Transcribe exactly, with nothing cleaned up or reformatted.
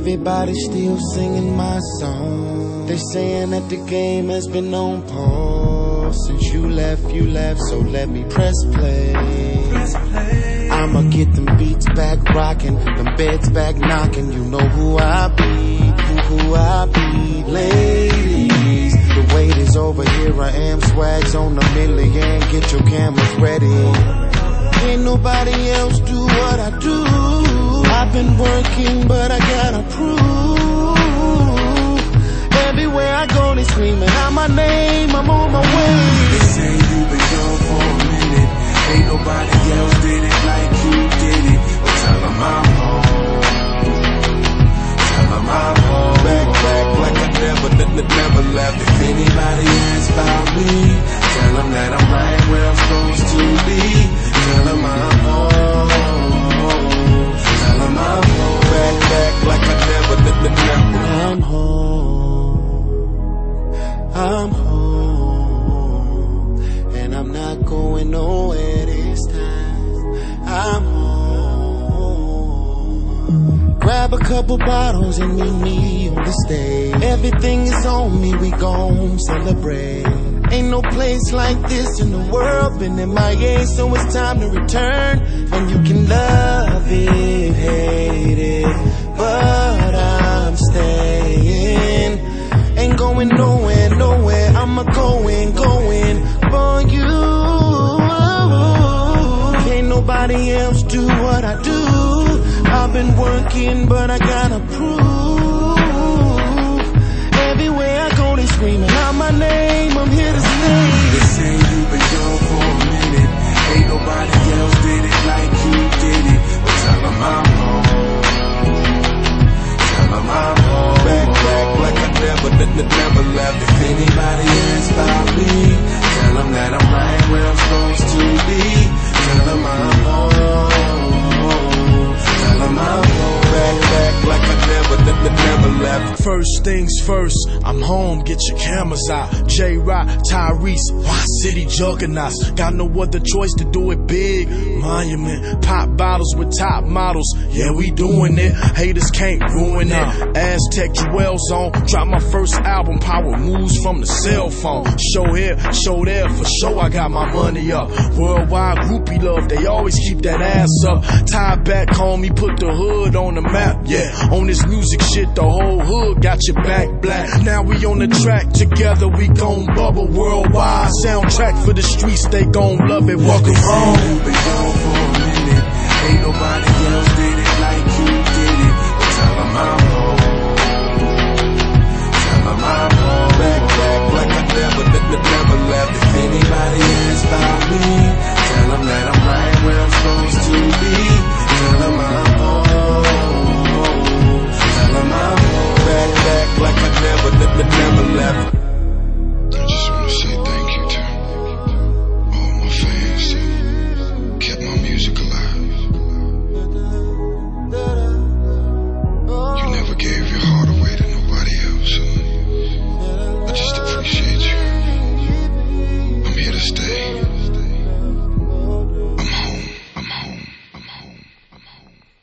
Everybody still singing my song. They saying that the game has been on pause. Since you left, you left, so let me press play. Press play. I'ma get them beats back rocking, them beds back knocking. You know who I be, who, who I be. Ladies, the wait is over, here I am, swags on a million. Get your cameras ready. Ain't nobody else do what I do. I've been working, but I gotta prove. Everywhere I go, they screaming out my name. I'm on my way. They say you been gone for a minute. Ain't nobody else did it like you did it. But tell them I'm home. Tell them I'm home. Back, back, like I never, never, never left. If anybody asks about me, tell them that I'm right where I'm supposed to be. Tell them I'm home. Tell them I'm home. Back, back, like I never, never, never. I'm home. I'm home. And I'm not going nowhere this time. I'm home. Grab a couple bottles and meet me on the stage. Everything is on me, we gon' celebrate. Ain't no place like this in the world. Been in my A, so it's time to return. And you can love it, hate it, but I'm staying. Ain't going nowhere, nowhere. I'ma go in, going for you. Can't nobody else do what I do. I've been working, but I gotta prove. Everywhere I go, they screaming out my name. I'm here to stay. They say you been gone for a minute. Ain't nobody else did it like you did it. But tell them I'm home. Tell them I'm home. Back, back, like I never, never, never left. If anybody asks about me, tell them that I'm right where I'm supposed to be. Tell them I'm home. Tell them I'm home. Back, back, like I never, never, never left. First things first, I'm home, get your cameras out. J-Rock, Tyrese, Why City juggernauts. Got no other choice to do it big. Monument, pop bottles with top models. Yeah, we doing it. Haters can't ruin it. Aztec Jewel Zone. Drop my first album, Power Moves from the cell phone. Show here, show there, for sure I got my money up. Worldwide groupie love, they always keep that ass up. Tie back home, he put the hood on the map. Yeah, on this music shit, the whole hood got your back black. Now we on the track, together we gon' bubble worldwide. Soundtrack for the streets, they gon' love it. Welcome home. You been gone for a minute. Ain't nobody else did